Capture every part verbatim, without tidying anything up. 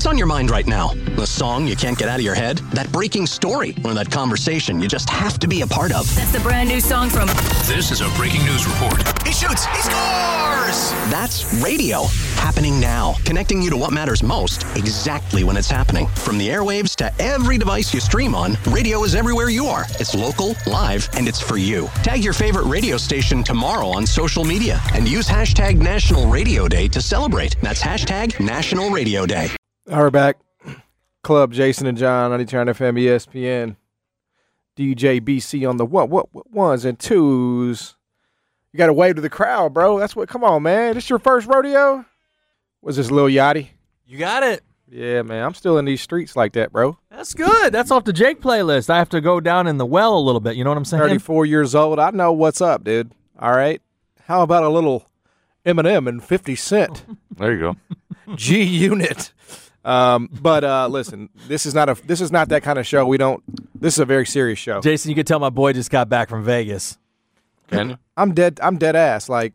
What's on your mind right now? The song you can't get out of your head? That breaking story? Or that conversation you just have to be a part of? That's the brand new song from... This is a breaking news report. He shoots! He scores! That's radio. Happening now. Connecting you to what matters most, exactly when it's happening. From the airwaves to every device you stream on, radio is everywhere you are. It's local, live, and it's for you. Tag your favorite radio station tomorrow on social media and use hashtag National Radio Day to celebrate. That's hashtag National Radio Day. All right, back. Club Jason and John, ninety-nine F M, E S P N. D J B C on the one, what, what ones and twos. You got to wave to the crowd, bro. That's what, come on, man. This your first rodeo? Was this Lil Yachty? You got it. Yeah, man. I'm still in these streets like that, bro. That's good. That's off the Jake playlist. I have to go down in the well a little bit. You know what I'm saying? thirty-four years old. I know what's up, dude. All right. How about a little Eminem and fifty Cent? There you go. G Unit. Um, but uh, listen, this is not a this is not that kind of show. We don't. This is a very serious show. Jason, you can tell my boy just got back from Vegas. Can you? I'm dead. I'm dead ass. Like,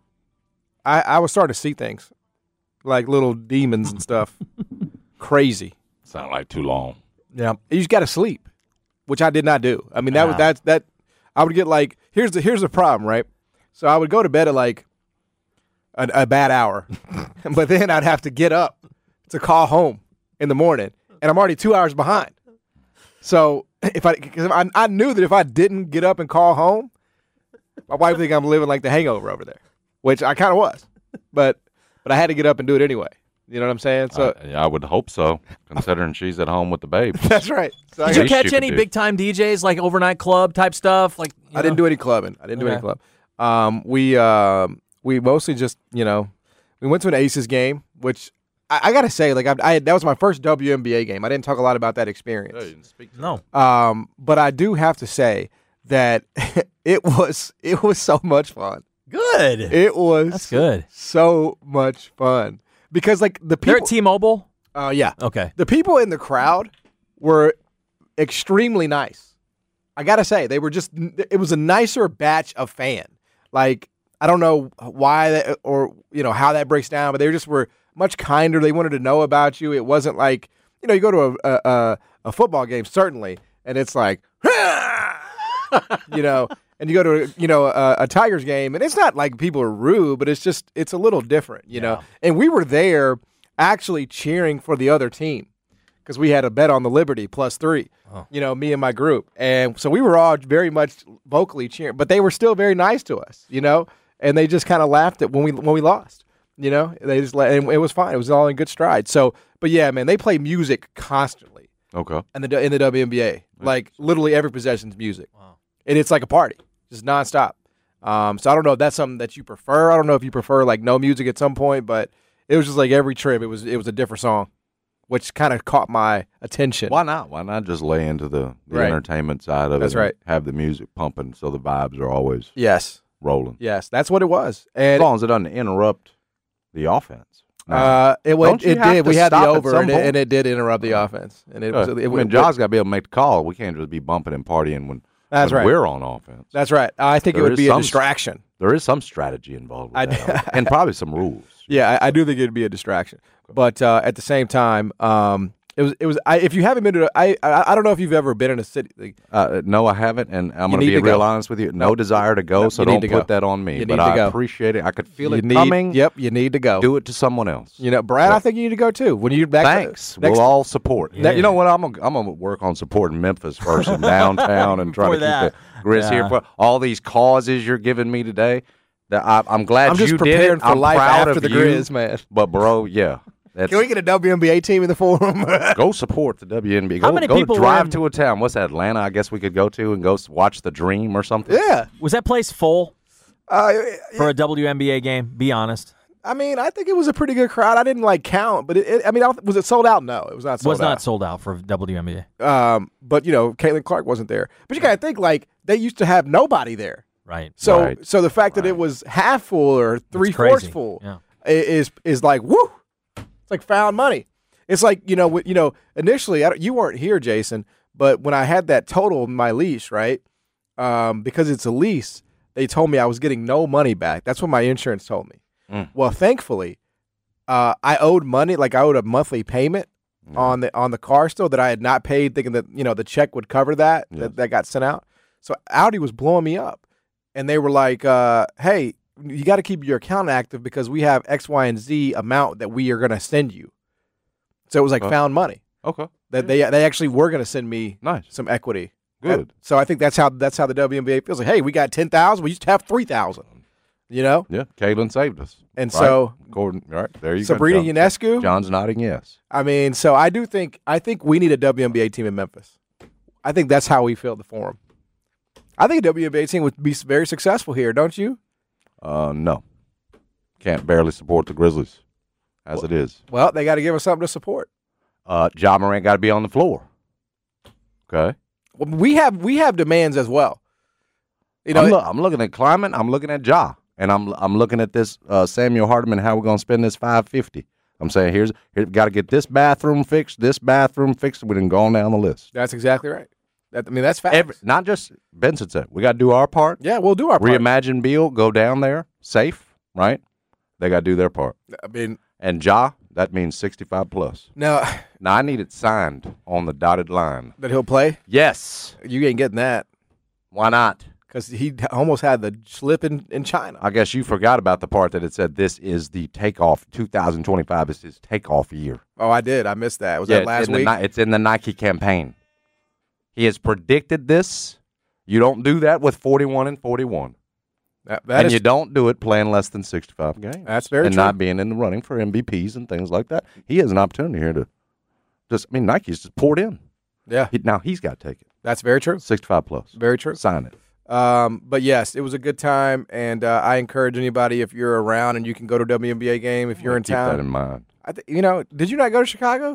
I I was starting to see things, like little demons and stuff. Crazy. Sound like too long. Yeah. You just got to sleep, which I did not do. I mean, that was Wow. that that I would get like here's the here's the problem, right? So I would go to bed at like a, a bad hour, but then I'd have to get up to call home in the morning, and I'm already two hours behind. So if I, cause I, I knew that if I didn't get up and call home, my wife would think I'm living like the Hangover over there, which I kind of was, but but I had to get up and do it anyway. You know what I'm saying? So I, I would hope so, considering she's at home with the babe. that's right. So I, Did got- you least catch you could any do. big time D Js like overnight club type stuff? Like you I didn't know? do any clubbing. I didn't do any Okay. club. Um, we um, we mostly just you know we went to an Aces game, which I, I gotta say, like I, I that was my first W N B A game. I didn't talk a lot about that experience. No. Um, but I do have to say that it was it was so much fun. Good. It was That's good. so much fun because like the They're people. at T-Mobile? uh, yeah, Okay. the people in the crowd were extremely nice. I gotta say, they were just. It was a nicer batch of fan. Like I don't know why that or you know how that breaks down, but they just were much kinder. They wanted to know about you. It wasn't like you know you go to a a, a, a football game certainly, and it's like you know, and you go to you know a, a Tigers game, and it's not like people are rude, but it's just it's a little different, you know. And we were there actually cheering for the other team because we had a bet on the Liberty plus three. Oh. You know, me and my group, and so we were all very much vocally cheering, but they were still very nice to us, you know, and they just kind of laughed at when we when we lost, you know, they just let, and it was fine, it was all in good stride. So, but yeah, man, they play music constantly Okay. in the in the W N B A, like literally every possession's music, wow. And it's like a party, just nonstop. Um, so I don't know if that's something that you prefer. I don't know if you prefer like no music at some point, but it was just like every trip, it was it was a different song, which kind of caught my attention. Why not? Why not just lay into the, the Right. entertainment side of That's it? and right. Have the music pumping so the vibes are always Yes, rolling. yes, that's what it was, As and long as it doesn't interrupt the offense. uh, it went, Don't you it have did. to We had the stop at over, some and it, point? and it did interrupt the offense, and it was. Uh, It, I it, mean, it- John's got to be able to make the call. We can't just be bumping and partying when, That's when right. we're on offense. That's right. I think There it would is be a some- distraction. There is some strategy involved with I- that, and probably some rules. Yeah, I, I do think it'd be a distraction, but uh, at the same time, um, it was. It was. I, if you haven't been to, a- I, I, I don't know if you've ever been in a city. Like, Uh, no, I haven't, and I'm You going need to be to real go. honest with you. No, No. desire to go, No, so you need don't to put go. that on me. You but need to I go. appreciate it. I could feel you it need, coming. Yep, you need to go. Do it to someone else. You know, Brad, So- I think you need to go too. When you back Thanks. next, we'll all support. Yeah. You know what? I'm gonna, I'm gonna work on supporting Memphis first and downtown and try to For keep that. the Grizz Yeah. here for all these causes you're giving me today. That I, I'm glad I'm just you did preparing it. for I'm life proud after of the you. Grizz, man. But bro, yeah, that's, Can we get a W N B A team in the forum? go support the W N B A. How Go, many go people were drive in- to a town? What's that? Atlanta? I guess we could go to and go s- watch the Dream or something. yeah. Was that place full Uh, for a W N B A game? Be honest. I mean, I think it was a pretty good crowd. I didn't like count, but it, it, I mean, I don't- was it sold out? No, it was not sold Was out. not sold out for W N B A. Um, but you know, Caitlin Clark wasn't there. But you gotta think like they used to have nobody there. Right. So, Right. so the fact that it was half full or three fourths crazy. full Yeah. i- is is like woo. It's like found money. It's like you know, wh- you know. Initially, I don't, you weren't here, Jason, but when I had that total in my lease, right? Um, because it's a lease, they told me I was getting no money back. That's what my insurance told me. Mm. Well, thankfully, uh, I owed money, like I owed a monthly payment, on the on the car still that I had not paid, thinking that you know the check would cover that Yes. that, that got sent out. So Audi was blowing me up, and they were like, uh, "Hey, you got to keep your account active because we have X, Y, and Z amount that we are going to send you." So it was like Okay. found money Okay. that they they actually were going to send me Nice. some equity. Good. That- so I think that's how that's how the W N B A feels like. Hey, we got ten thousand. We used to have three thousand. You know, Yeah. Kalen saved us. and Right? so Gordon, right there you Sabrina go. John. Ionescu. John's nodding yes. I mean, so I do think I think we need a W N B A team in Memphis. I think that's how we feel the forum. I think a W N B A team would be very successful here, don't you? Uh, no. Can't barely support the Grizzlies as it is. Well, they got to give us something to support. Uh, Ja Morant got to be on the floor. Okay. Well, we have we have demands as well. You know, I'm, loo- I'm looking at climate. I'm looking at Ja, and I'm I'm looking at this uh, Samuel Hardeman. How we're gonna spend this five fifty? I'm saying here's here got to get this bathroom fixed, this bathroom fixed. We didn't go on down the list. that's exactly right. That, I mean, that's facts. Every, not just Benson said we got to do our part. yeah, we'll do our part. Reimagine Beal, go down there safe, right? They got to do their part. I mean, And Ja, that means sixty-five plus. now Now I need it signed on the dotted line. that he'll play, Yes. you ain't getting that Why not? because he almost had the slip in, in China. I guess you forgot about the part that it said this is the takeoff. two thousand twenty-five is his takeoff year. Oh, I did. I missed that. Was Yeah, that last it's in the week? Ni- it's in the Nike campaign. He has predicted this. You don't do that with forty-one and forty-one. That, that and is you don't do it playing less than sixty-five games. That's very and true. not being in the running for M V Ps and things like that. He has an opportunity here to just, I mean, Nike's just poured in. yeah, He, now he's got to take it. that's very true. sixty-five plus. Very true. Sign it. Um, but yes, it was a good time, and uh, I encourage anybody if you're around and you can go to a W N B A game if you're in Keep town. that in mind. I th- you know, did you not go to Chicago?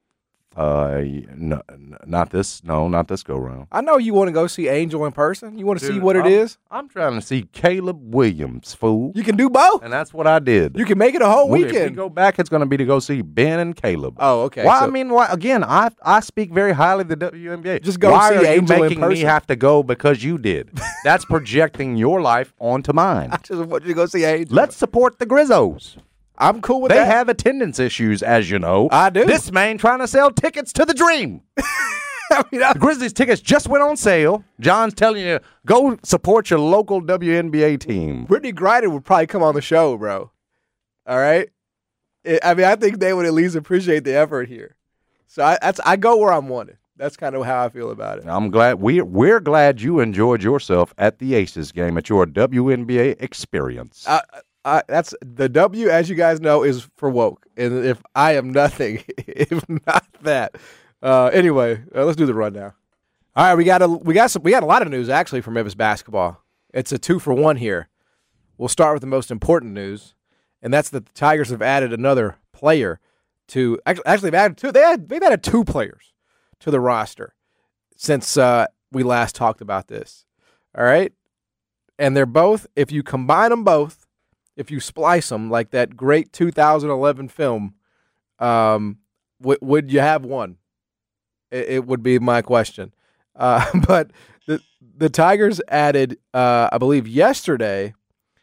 Uh, no, n- not this. No, not this go round. I know you want to go see Angel in person. You want to see Dude, what it I'm- is. I'm trying to see Caleb Williams, fool. You can do both. And that's what I did. You can make it a whole We- If we weekend. go back, it's going to be to go see Ben and Caleb. Oh, okay. Why? so- I mean, why, again, I I speak very highly of the W N B A. Just go why see are you Angel in making me person? have to go because you did? That's projecting your life onto mine. I just want you to go see Angel. Let's support the Grizzos. I'm cool with They that. have attendance issues, as you know. I do. This man trying to sell tickets to the dream. I mean, I- The Grizzlies tickets just went on sale. John's telling you, go support your local W N B A team. Brittany Griner would probably come on the show, bro. All right. It- I mean, I think they would at least appreciate the effort here. So I, that's I go where I'm wanted. That's kind of how I feel about it. I'm glad we're we're glad you enjoyed yourself at the Aces game at your W N B A experience. I, I, that's the W, as you guys know, is for woke, and if I am nothing, if not that. Uh, anyway, uh, let's do the rundown. All right, we got a we got some we got a lot of news actually from Memphis basketball. It's a two for one here. We'll start with the most important news, and that's that the Tigers have added another player to actually actually they've added two. They had, they've added two players to the roster since uh, we last talked about this. All right, and they're both, if you combine them both, if you splice them like that great two thousand eleven film, um, w- would you have one? It, it would be my question. Uh, but the the Tigers added, uh, I believe, yesterday,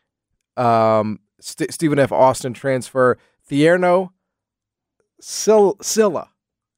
um, St- Stephen F. Austin transfer Thierno Sil- Silla.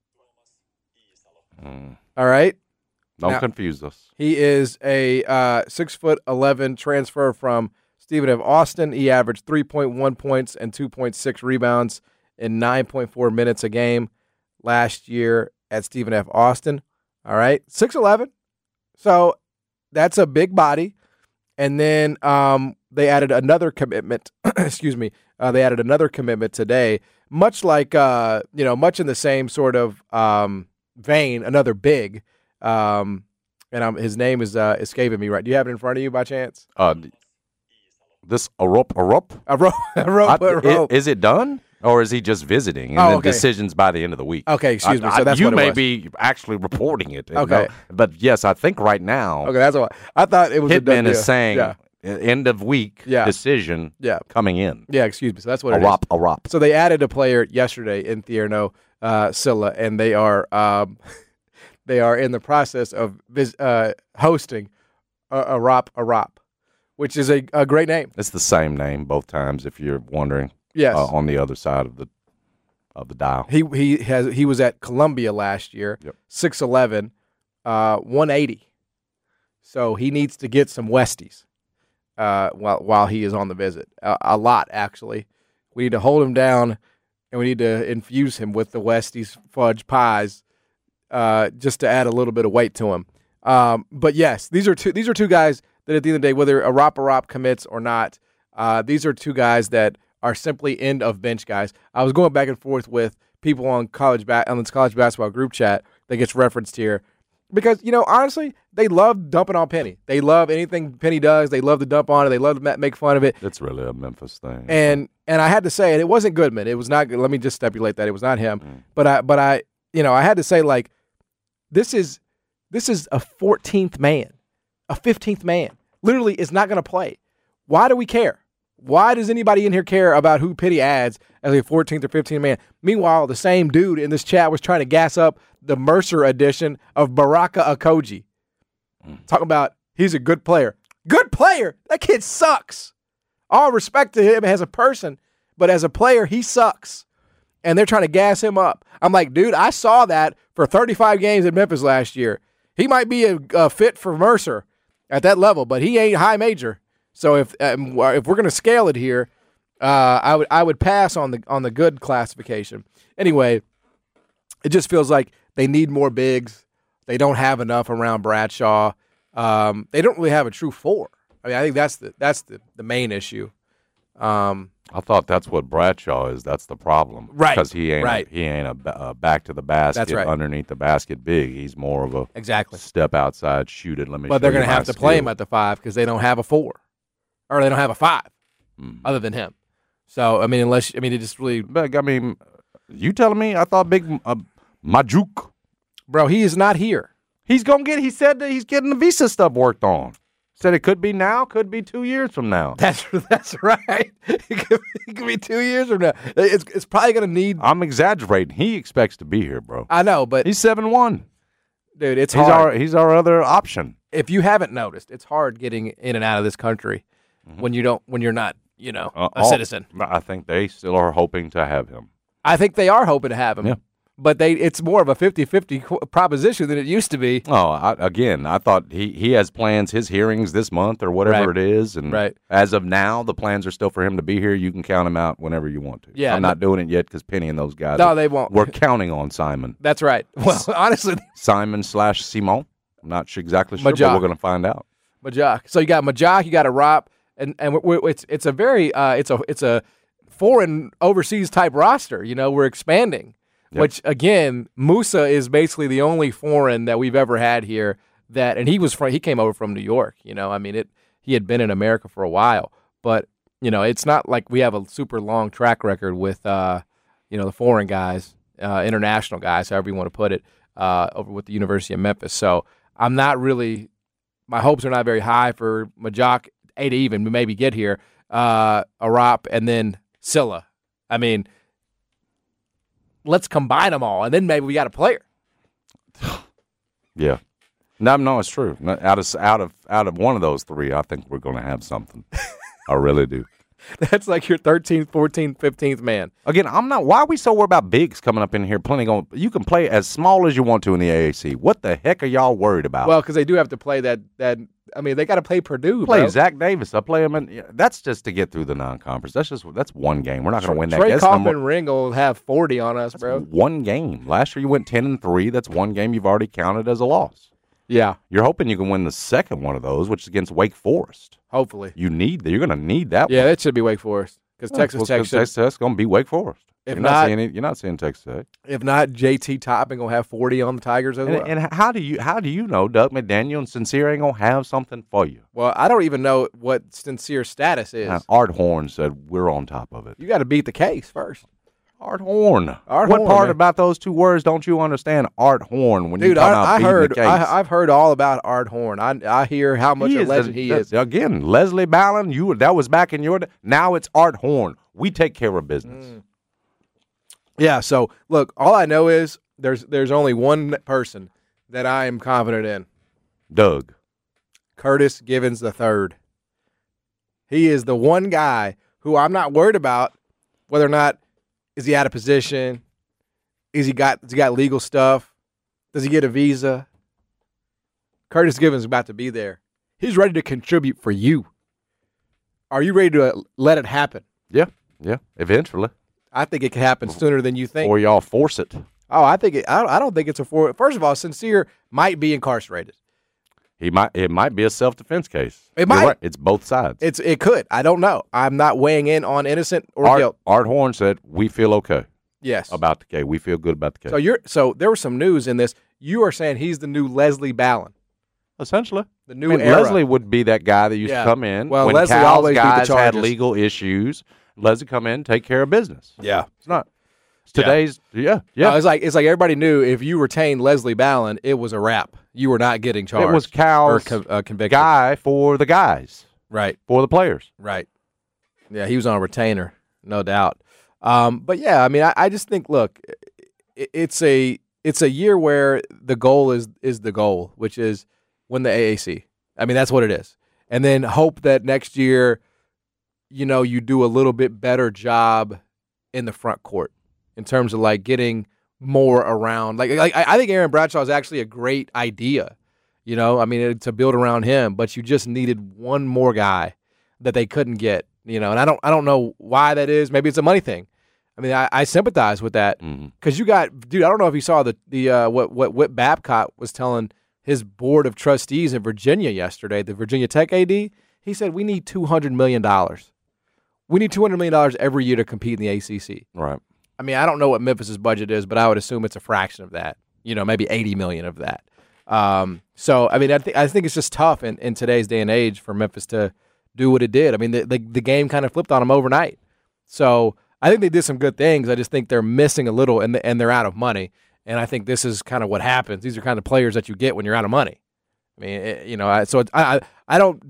Mm. All right. Don't now- confuse us. He is a uh, six foot eleven transfer from Stephen F. Austin. He averaged three point one points and two point six rebounds in nine point four minutes a game last year at Stephen F. Austin. All right, six eleven. So that's a big body. And then um, they added another commitment. excuse me. Uh, they added another commitment today, much like uh, you know, much in the same sort of um, vein. Another big. Um, and I'm, his name is uh, escaping me right. Do you have it in front of you by chance? Uh, this Arup Arup. I wrote. I wrote. I- I wrote. i- Is it done, or is he just visiting? And Oh, then okay. decisions by the end of the week. Okay, excuse me. I- So I- that's you what it may was. be actually reporting it. Okay. No, but yes, I think right now Okay, that's what I thought. It was a done Hitman is deal. saying Yeah, end of week Yeah. decision yeah, coming in. yeah. Excuse me. So that's what it is. Arup Arup. So they added a player yesterday in Thierno uh, Silla, and they are um, they are in the process of vis- uh, hosting a Arop Arop, which is a, a great name. It's the same name both times. If you're wondering, Yes, uh, on the other side of the of the dial. He he has he was at Columbia last year, Yep. six eleven, uh, one eighty. So he needs to get some Westies uh, while while he is on the visit. Uh, a lot, actually. We need to hold him down, and we need to infuse him with the Westies fudge pies, uh, just to add a little bit of weight to him. Um, but yes, these are two these are two guys that at the end of the day, whether Arop Arop commits or not, uh, these are two guys that are simply end of bench guys. I was going back and forth with people on college ba- on this college basketball group chat that gets referenced here. Because, you know, honestly, they love dumping on Penny. They love anything Penny does. They love to dump on it. They love to ma- make fun of it. It's really a Memphis thing. And and I had to say it. It wasn't Goodman. It was not. Let me just stipulate that it was not him. Mm. But I but I you know I had to say, like, this is this is a fourteenth man, a fifteenth man. Literally is not going to play. Why do we care? Why does anybody in here care about who Penny adds as a fourteenth or fifteenth man? Meanwhile, the same dude in this chat was trying to gas up the Mercer edition of Baraka Okoji. Mm. Talking about he's a good player. Good player? That kid sucks. All respect to him as a person, but as a player, he sucks. And they're trying to gas him up. I'm like, dude, I saw that for thirty-five games in Memphis last year. He might be a, a fit for Mercer at that level, but he ain't high major. So if um, if we're gonna scale it here, uh, I would I would pass on the on the good classification. Anyway, it just feels like they need more bigs. They don't have enough around Bradshaw. Um, they don't really have a true four. I mean, I think that's the that's the, the main issue. Um, I thought that's what Bradshaw is. That's the problem, Right, Because he ain't right. a, he ain't a, ba- a back to the basket, That's right. underneath the basket big. He's more of a exactly. step outside, shoot it. Let me. But they're going gonna have to play him at the five because they don't have a four, or they don't have a five Mm. other than him. So I mean, unless I mean, it just really, But I mean, you telling me? I thought Big uh, Majuk. bro, he is not here. He's gonna get. He said that he's getting the visa stuff worked on. Said it could be now, could be two years from now. That's that's right. It could, it could be two years from now. It's it's probably gonna need. I'm exaggerating. He expects to be here, bro. I know, but He's seven one. dude, it's He's hard. our he's our other option. If you haven't noticed, it's hard getting in and out of this country Mm-hmm. when you don't when you're not you know Uh, a all- citizen. I think they still are hoping to have him. I think they are hoping to have him. Yeah. But they it's more of a fifty-fifty qu- proposition than it used to be. Oh, I, again, I thought he, he has plans, his hearings this month or whatever Right. it is. And Right. as of now, the plans are still for him to be here. You can count him out whenever you want to. Yeah, I'm no- not doing it yet because Penny and those guys. No, are- they won't. We're counting on Simon. That's right. Well, honestly, Simon slash Simon. I'm not sure exactly sure, but Majak. we're going to find out. Majak. So you got Majak, you got a Rop, and and we we it's it's a very uh it's a it's a foreign overseas type roster. You know, we're expanding. Yep. Which again, Musa is basically the only foreign that we've ever had here. That and he was from he came over from New York. You know, I mean it. He had been in America for a while, but you know, it's not like we have a super long track record with uh, you know, the foreign guys, uh, international guys, however you want to put it, uh, over with the University of Memphis. So I'm not really. My hopes are not very high for Majak, A to even maybe get here, uh, Arop, and then Silla. I mean, let's combine them all, and then maybe we got a player. Yeah. No, no, it's true. No, Out of out of out of one of those three, I think we're going to have something. I really do. That's like your thirteenth, fourteenth, fifteenth man. Again, I'm not. Why are we so worried about bigs coming up in here? Plenty going. You can play as small as you want to in the A A C. What the heck are y'all worried about? Well, because they do have to play that. That I mean, they got to play Purdue. play bro. Zach Davis. I play him, in, yeah, that's just to get through the non-conference. That's just that's one game. We're not going to win that. Trey That's Kaufman number- Ring will have forty on us, that's bro. one game. Last year you went ten and three. That's one game you've already counted as a loss. Yeah, You're hoping you can win the second one of those, which is against Wake Forest. hopefully. You need that. You're going to need that. Yeah, one. that should be Wake Forest because Texas Well, Tech 'cause should. Texas Tech's going to be Wake Forest. If you're not- not seeing it, you're not seeing Texas Tech. If not, J T Toppin gonna have forty on the Tigers as And, well. and how do you how do you know Doug McDaniel and Sincere ain't gonna have something for you? Well, I don't even know what sincere status is. Uh, Art Horn said we're on top of it. You got to beat the case first. Art Horn. Art what Horn, part man. about those two words don't you understand? Art Horn. When you Dude, talk I, about I beating heard the case. I, I've heard all about Art Horn. I I hear how much a is legend the- he that- is. Again, Leslie Ballin. You that was back in your day. Now it's Art Horn. We take care of business. Mm. Yeah. So look, all I know is there's there's only one person that I am confident in. Doug. Curtis Givens the third. He is the one guy who I'm not worried about whether or not Is he out of position? Is he got has he got legal stuff? Does he get a visa? Curtis Givens is about to be there. He's ready to contribute for you. Are you ready to let it happen? Yeah, yeah, eventually. I think it can happen sooner than you think. Or y'all force it. Oh, I think it, I don't, I don't think it's a for. First of all, Sincere might be incarcerated. He might. It might be a self-defense case. It You're might. right. It's both sides. It's it could. I don't know. I'm not weighing in on innocent or Art, guilt. Art Horn said we feel okay Yes. about the case. We feel good about the case. So you're so there was some news in this. You are saying he's the new Leslie Ballin. Essentially, The new I mean, era. Leslie would be that guy that used Yeah. to come in Well, when Leslie Cal's always beat the guys had charges. legal issues. Leslie come in, take care of business. Yeah. It's not it's today's. Yeah, yeah. No, it's like it's like everybody knew if you retained Leslie Ballin, it was a wrap. You were not getting charged. it was or Cal's co- uh, convicted. guy for the guys, Right. for the players. Right. Yeah, he was on a retainer, no doubt. Um, but yeah, I mean, I, I just think, look, it, it's a it's a year where the goal is is the goal, which is win the A A C. I mean, that's what it is, and then hope that next year, you know, you do a little bit better job in the front court in terms of like getting more around. Like, like I I think Aaron Bradshaw is actually a great idea. You know, I mean, to build around him, but you just needed one more guy that they couldn't get. You know, and I don't, I don't know why that is. Maybe it's a money thing. I mean, I, I sympathize with that because you got, dude. I don't know if you saw the the uh, what what Whit Babcock was telling his board of trustees in Virginia yesterday, the Virginia Tech A D. He said we need two hundred million dollars. We need two hundred million dollars every year to compete in the A C C. Right. I mean, I don't know what Memphis's budget is, but I would assume it's a fraction of that. You know, maybe eighty million of that. Um, so, I mean, I think I think it's just tough in, in today's day and age for Memphis to do what it did. I mean, the, the the game kind of flipped on them overnight. So I think they did some good things. I just think they're missing a little, and the, and they're out of money. And I think this is kind of what happens. These are kind of players that you get when you're out of money. I mean, it, you know, I, so it, I, I I don't.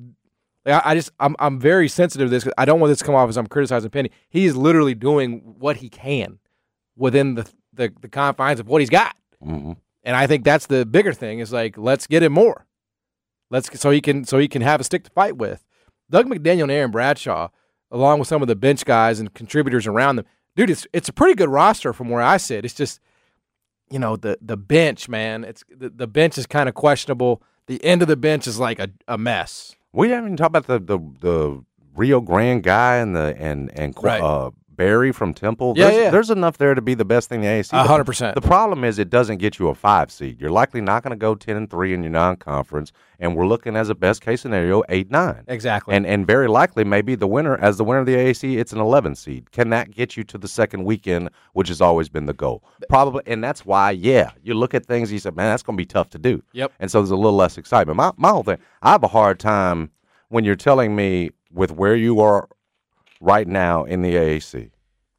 I I just I'm I'm very sensitive to this. I don't want this to come off as I'm criticizing Penny. He's literally doing what he can within the the, the confines of what he's got. Mm-hmm. And I think that's the bigger thing is like, let's get him more. Let's so he can so he can have a stick to fight with. Doug McDaniel and Aaron Bradshaw, along with some of the bench guys and contributors around them, dude, it's it's a pretty good roster from where I sit. It's just, you know, the the bench, man. It's the, the bench is kind of questionable. The end of the bench is like a, a mess. We haven't even talked about the, the the Rio Grande guy and the and and Right. uh, Barry from Temple. Yeah, there's, yeah. there's enough there to be the best thing in the A A C. A The- hundred percent. The problem is it doesn't get you a five seed. You're likely not going to go ten and three in your non-conference, and we're looking as a best case scenario eight nine. Exactly. And and very likely maybe the winner as the winner of the A A C, it's an eleven seed. Can that get you to the second weekend, which has always been the goal? Probably, and that's why, yeah, you look at things. You said, man, that's going to be tough to do. Yep. And so there's a little less excitement. My my whole thing, I have a hard time when you're telling me with where you are right now in the A A C.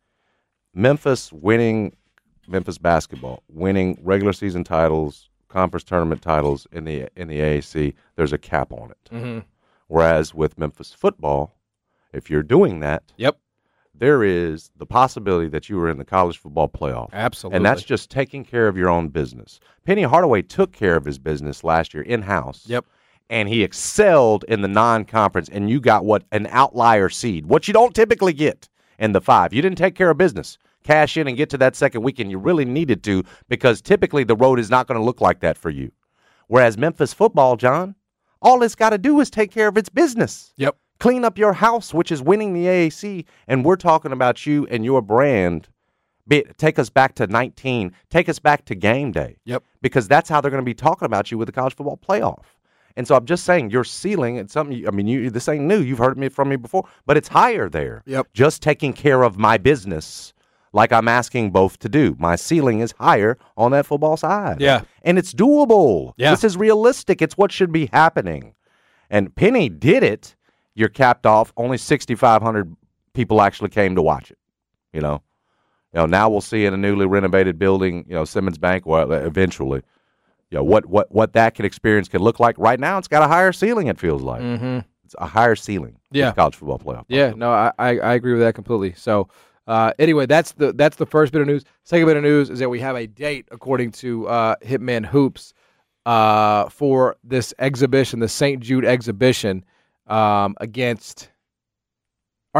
Memphis winning, Memphis basketball winning regular season titles, conference tournament titles in the in the A A C. There's a cap on it. Mm-hmm. Whereas with Memphis football, if you're doing that, Yep. there is the possibility that you were in the college football playoff. Absolutely. And that's just taking care of your own business. Penny Hardaway took care of his business last year in-house. Yep. And he excelled in the non-conference, and you got what an outlier seed, what you don't typically get in the five. You didn't take care of business. Cash in and get to that second weekend. You really needed to because typically the road is not going to look like that for you. Whereas Memphis football, John, all it's got to do is take care of its business. Yep. Clean up your house, which is winning the A A C, and we're talking about you and your brand. Be, take us back to nineteen. Take us back to game day. Yep. Because that's how they're going to be talking about you with the college football playoff. And so I'm just saying your ceiling, it's something, you, I mean, you, this ain't new. You've heard me from me before, but it's higher there. Yep. Just taking care of my business like I'm asking both to do. My ceiling is higher on that football side. Yeah. And it's doable. Yeah. This is realistic. It's what should be happening. And Penny did it. You're capped off. Only sixty-five hundred people actually came to watch it. You know, you know. Now we'll see in a newly renovated building, you know, Simmons Bank, well, eventually, you know, what what what that can experience can look like. Right now, it's got a higher ceiling. It feels like Mm-hmm. it's a higher ceiling. Yeah. with college football playoff. Yeah, no, I, I I agree with that completely. So, uh, anyway, that's the that's the first bit of news. Second bit of news is that we have a date, according to uh, Hitman Hoops, uh, for this exhibition, the Saint Jude exhibition um, against Arkansas.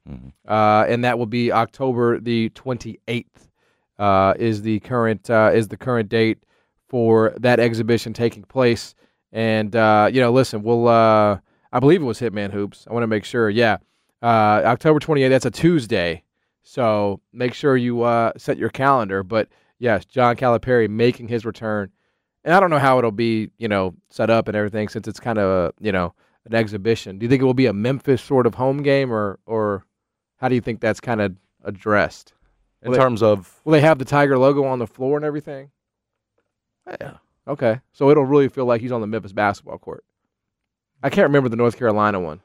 Mm-hmm. uh, and that will be October the twenty-eighth. Uh, is the current uh, is the current date for that exhibition taking place. And uh, you know, listen, we'll uh, I believe it was Hitman Hoops. I want to make sure. Yeah, uh, October twenty-eighth. That's a Tuesday, so make sure you uh, set your calendar. But yes, John Calipari making his return. And I don't know how it'll be, you know, set up and everything since it's kind of a, you know, an exhibition. Do you think it will be a Memphis sort of home game, or or how do you think that's kind of addressed? In Will terms they, of, will they have the Tiger logo on the floor and everything? yeah, Okay, so it'll really feel like he's on the Memphis basketball court. I can't remember the North Carolina one.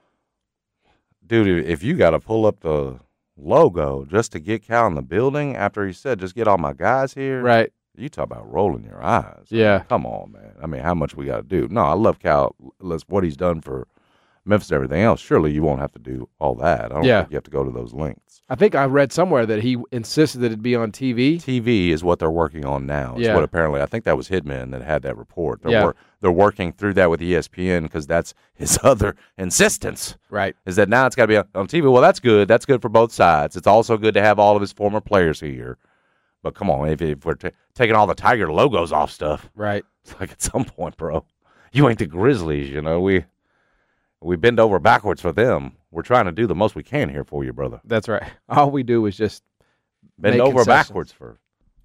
dude, if you got to pull up the logo just to get Cal in the building after he said, just get all my guys here. Right. You talk about rolling your eyes. Yeah. Come on, man. I mean, how much we got to do? No, I love Cal. Let's, what he's done for Memphis and everything else. Surely you won't have to do all that. I don't Yeah. think you have to go to those lengths. I think I read somewhere that he insisted that it be on T V. T V is what they're working on now. Is Yeah. what apparently, I think that was Hitman that had that report. They're, Yeah. wor- they're working through that with E S P N because that's his other insistence. Right. Is that now it's got to be on, on T V. Well, that's good. That's good for both sides. It's also good to have all of his former players here. But come on, if, if we're t- taking all the Tiger logos off stuff, Right. it's like at some point, bro, you ain't the Grizzlies, you know. We we bend over backwards for them. We're trying to do the most we can here for you, brother. That's right. All we do is just Bend make over concessions. backwards for.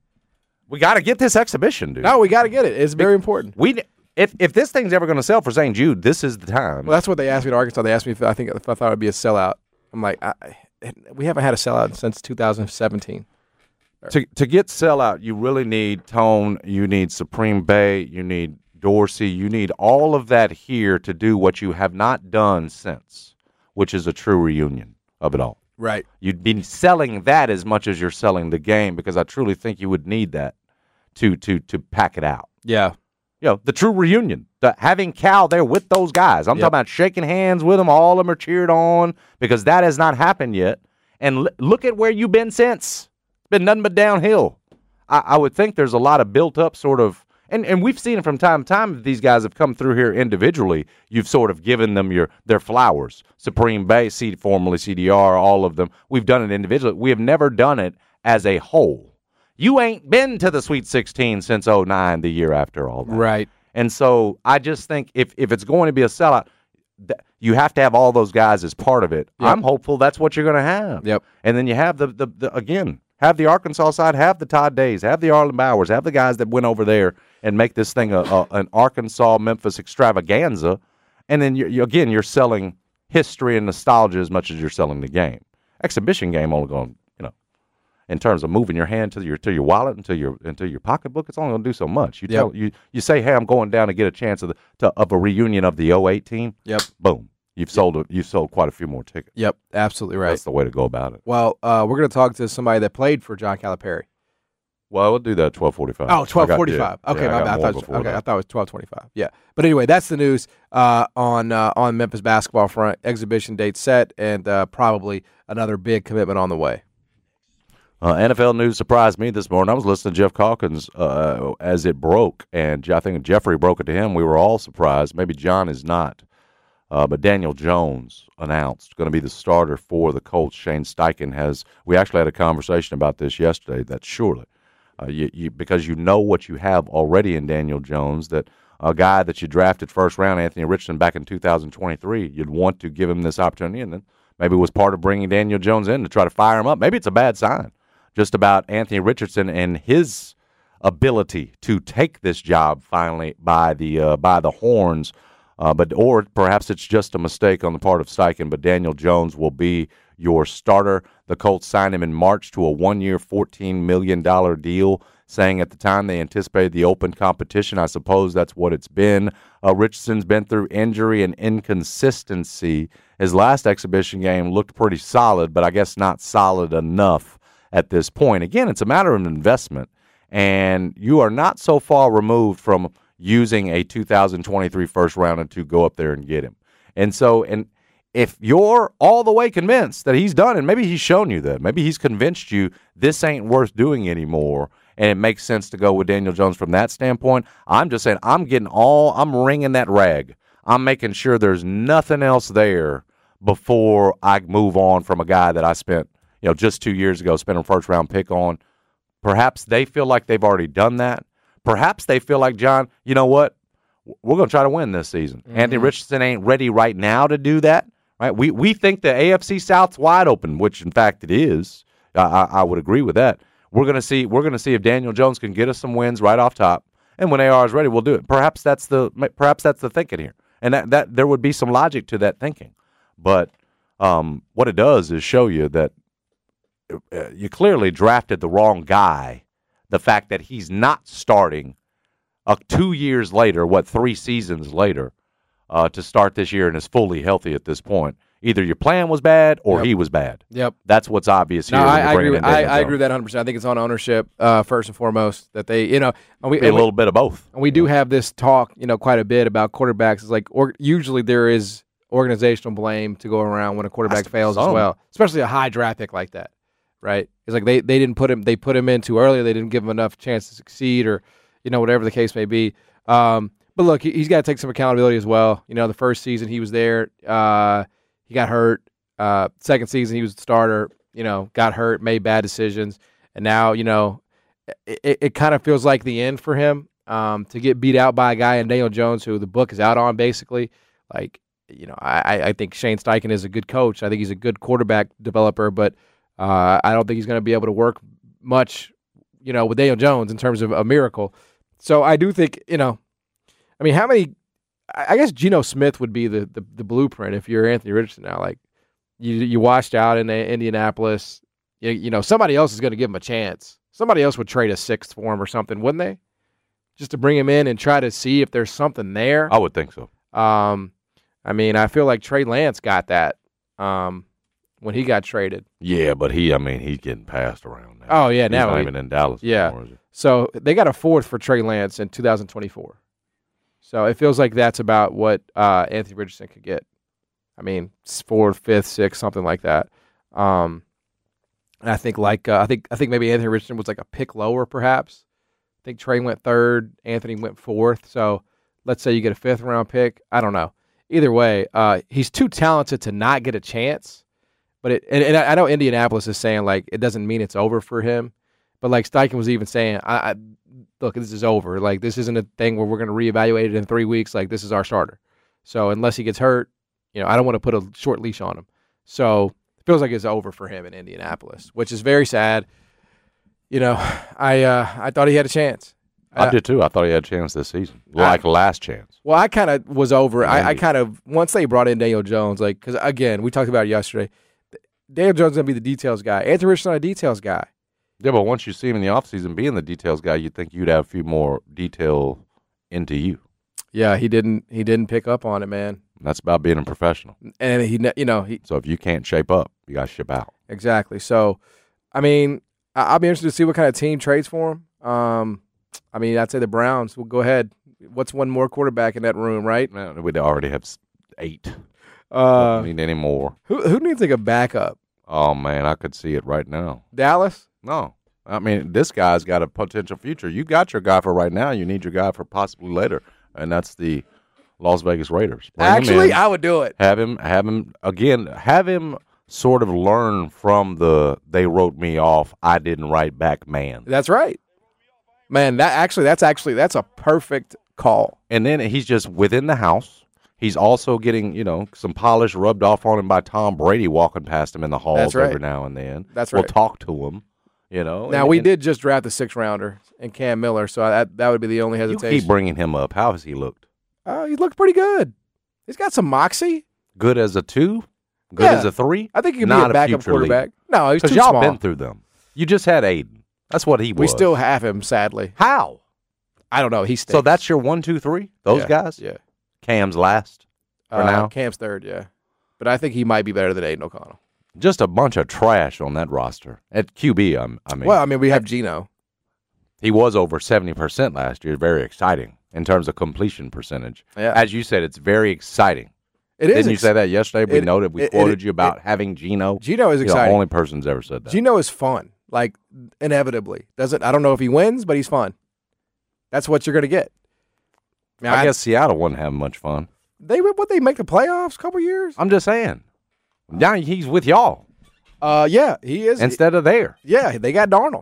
We got to get this exhibition, dude. No, we got to get it. It's very important. We if if this thing's ever going to sell for Saint Jude, this is the time. Well, that's what they asked me at Arkansas. They asked me if I think if I thought it would be a sellout. I'm like, I, we haven't had a sellout since two thousand seventeen. to to get sellout, you really need Tone, you need Supreme Bay, you need Dorsey, you need all of that here to do what you have not done since, which is a true reunion of it all. Right. You'd be selling that as much as you're selling the game, because I truly think you would need that to to to pack it out. Yeah. You know, the true reunion, the, having Cal there with those guys. I'm Yep. talking about shaking hands with them. All of them are cheered on, because that has not happened yet. And l- look at where you've been since. It's been nothing but downhill. I, I would think there's a lot of built up sort of, and, and we've seen it from time to time. If these guys have come through here individually, you've sort of given them your their flowers. Supreme Bay, C, formerly C D R, all of them. We've done it individually. We have never done it as a whole. You ain't been to the Sweet sixteen since oh nine, the year after all that. Right. And so I just think if, if it's going to be a sellout, th- you have to have all those guys as part of it. Yep. I'm hopeful that's what you're going to have. Yep. And then you have the, the, the, again, have the Arkansas side, have the Todd Days, have the Arlen Bowers, have the guys that went over there and make this thing a, a, an Arkansas-Memphis extravaganza. And then, you, you, again, you're selling history and nostalgia as much as you're selling the game. Exhibition game only going, you know, in terms of moving your hand to your to your wallet into your into your pocketbook, it's only going to do so much. You Yep. tell you you say, hey, I'm going down to get a chance of the to, of a reunion of the oh eight team. Yep. Boom, you've sold a, you've sold quite a few more tickets. Yep. Absolutely right. That's the way to go about it. Well, uh, we're going to talk to somebody that played for John Calipari. Well, we'll do that at twelve forty-five. Oh, twelve forty-five. Yeah, Okay, yeah, my I got bad. I more thought, it was, before okay, that. I thought it was twelve twenty-five. Yeah. But anyway, that's the news uh, on uh, on Memphis basketball front. Exhibition date set, and uh, probably another big commitment on the way. Uh, N F L news surprised me this morning. I was listening to Jeff Calkins uh, as it broke, and I think Jeffrey broke it to him. We were all surprised. Maybe John is not. Uh, but Daniel Jones announced going to be the starter for the Colts. Shane Steichen has – we actually had a conversation about this yesterday, that surely. Uh, you, you, because you know what you have already in Daniel Jones, that a guy that you drafted first round, Anthony Richardson, back in two thousand twenty-three, you'd want to give him this opportunity, and then maybe it was part of bringing Daniel Jones in to try to fire him up. Maybe it's a bad sign just about Anthony Richardson and his ability to take this job finally by the uh, by the horns. Uh, but or perhaps it's just a mistake on the part of Steichen, but Daniel Jones will be your starter. The Colts signed him in March to a one-year, fourteen million dollars deal, saying at the time they anticipated the open competition. I suppose that's what it's been. Uh, Richardson's been through injury and inconsistency. His last exhibition game looked pretty solid, but I guess not solid enough at this point. Again, it's a matter of investment, and you are not so far removed from using a two thousand twenty-three first rounder to go up there and get him. And so, and if you're all the way convinced that he's done, and maybe he's shown you that, maybe he's convinced you this ain't worth doing anymore, and it makes sense to go with Daniel Jones from that standpoint, I'm just saying I'm getting all, I'm wringing that rag. I'm making sure there's nothing else there before I move on from a guy that I spent, you know, just two years ago, spent a first round pick on. Perhaps they feel like they've already done that. Perhaps they feel like, John, you know what? We're going to try to win this season. Mm-hmm. Anthony Richardson ain't ready right now to do that. Right? We we think the A F C South's wide open, which in fact it is. I, I would agree with that. We're going to see. We're going to see if Daniel Jones can get us some wins right off top, and when A R is ready, we'll do it. Perhaps that's the perhaps that's the thinking here, and that, that there would be some logic to that thinking. But um, what it does is show you that uh, you clearly drafted the wrong guy. The fact that he's not starting uh, two years later, what three seasons later, uh, to start this year and is fully healthy at this point. Either your plan was bad or yep. he was bad. Yep. That's what's obvious here. No, I, I agree. With, I, I Jones. agree with that one hundred percent. I think it's on ownership uh, first and foremost that they, you know, and we, Be and a we, little bit of both. And we do have this talk, you know, quite a bit about quarterbacks. It's like or, usually there is organizational blame to go around when a quarterback fails some. as well, especially a high draft pick like that, right? It's like they, they didn't put him they put him in too early. They didn't give him enough chance to succeed, or you know whatever the case may be. Um, but look, he, he's got to take some accountability as well. You know, the first season he was there, uh, he got hurt. Uh, second season, he was the starter, you know, got hurt, made bad decisions. And now, you know, it, it kind of feels like the end for him um, to get beat out by a guy in Daniel Jones, who the book is out on, basically. Like, you know, I, I think Shane Steichen is a good coach. I think he's a good quarterback developer, but uh, I don't think he's going to be able to work much, you know, with Daniel Jones in terms of a miracle. So I do think, you know, I mean, how many – I guess Geno Smith would be the, the, the blueprint if you're Anthony Richardson now. Like, You you washed out in Indianapolis. You, you know, somebody else is going to give him a chance. Somebody else would trade a sixth for him or something, wouldn't they? Just to bring him in and try to see if there's something there. I would think so. Um, I mean, I feel like Trey Lance got that um, when he got traded. Yeah, but he, I mean, he's getting passed around now. Oh, yeah. He's now not he, even in Dallas yeah. anymore, is he? So they got a fourth for Trey Lance in two thousand twenty-four. So it feels like that's about what uh, Anthony Richardson could get. I mean, fourth, fifth, sixth, something like that. Um, and I think like uh, I think I think maybe Anthony Richardson was like a pick lower, perhaps. I think Trey went third, Anthony went fourth. So let's say you get a fifth round pick. I don't know. Either way, uh, he's too talented to not get a chance. But it and, and I know Indianapolis is saying like it doesn't mean it's over for him. But like Steichen was even saying, I, I look, this is over. Like this isn't a thing where we're going to reevaluate it in three weeks. Like this is our starter. So unless he gets hurt. You know, I don't want to put a short leash on him. So it feels like it's over for him in Indianapolis, which is very sad. You know, I uh, I thought he had a chance. I uh, did too. I thought he had a chance this season, like I, last chance. Well, I kind of was over. I, I kind of, once they brought in Daniel Jones, like, because again, we talked about it yesterday. Daniel Jones is going to be the details guy. Anthony Richardson not a details guy. Yeah, but once you see him in the offseason being the details guy, you'd think you'd have a few more detail into you. Yeah, he didn't. He didn't pick up on it, man. That's about being a professional. And he, you know, he. So if you can't shape up, you got to ship out. Exactly. So, I mean, I'll be interested to see what kind of team trades for him. Um, I mean, I'd say the Browns. Well, go ahead. What's one more quarterback in that room, right? Man, we'd already have eight. Uh, Don't need any more. Who who needs like a backup? Oh man, I could see it right now. Dallas? No. I mean, this guy's got a potential future. You got your guy for right now. You need your guy for possibly later, and that's the Las Vegas Raiders. Bring Actually, him in, I would do it. Have him, have him again. Have him sort of learn from the "they wrote me off, I didn't write back" man. That's right, man. That actually, that's actually that's a perfect call. And then he's just within the house. He's also getting, you know, some polish rubbed off on him by Tom Brady walking past him in the halls right. every now and then. That's we'll right. We'll talk to him. You know. Now and, we and did just draft a six rounder in Cam Miller, so that that would be the only You hesitation. keep bringing him up. How has he looked? Oh, he looked pretty good. He's got some moxie. Good as a two? Good Yeah. as a three? I think he could Not be a backup future quarterback. leader. No, he's too Because y'all small. been through them. You just had Aiden. That's what he was. We still have him, sadly. How? I don't know. He stinks. So that's your one, two, three? Those Yeah, guys? Yeah. Cam's last for Uh, now? Cam's third, yeah. But I think he might be better than Aiden O'Connell. Just a bunch of trash on that roster. At Q B, I'm, I mean. Well, I mean, we have Geno. He was over seventy percent last year. Very exciting in terms of completion percentage. Yeah. As you said, it's very exciting. It is. Didn't you ex- say that yesterday? We it- noted, we it- quoted it- you about it- having Geno. Geno is You're the exciting. only person who's ever said that. Geno is fun, like inevitably. Doesn't I don't know if he wins, but he's fun. That's what you're going to get. Now, I guess Seattle wouldn't have much fun. they what they make the playoffs a couple years. I'm just saying. Now he's with y'all Uh, yeah, he is. instead of there, yeah, they got Darnold.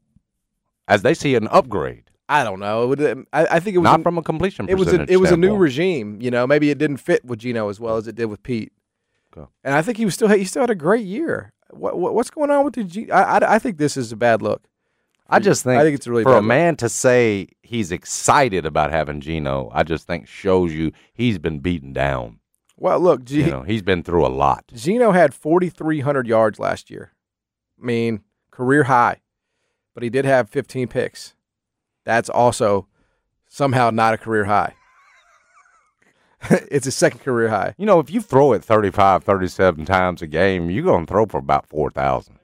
as they see an upgrade. I don't know. It would, I, I think it was Not a, from a completion it was a, percentage it was a new standpoint. regime. You know, maybe it didn't fit with Geno as well as it did with Pete. Okay. And I think he was still he still had a great year. What, what what's going on with the G? I, I, I think this is a bad look. I just think, I think it's a really for bad a look. man to say he's excited about having Geno, I just think shows you he's been beaten down. Well, look, G, You know, he's been through a lot. Geno had forty-three hundred yards last year. I mean, career high. But he did have fifteen picks. That's also somehow not a career high. It's a second career high. You know, if you throw it thirty-five, thirty-seven times a game, you're going to throw for about four thousand.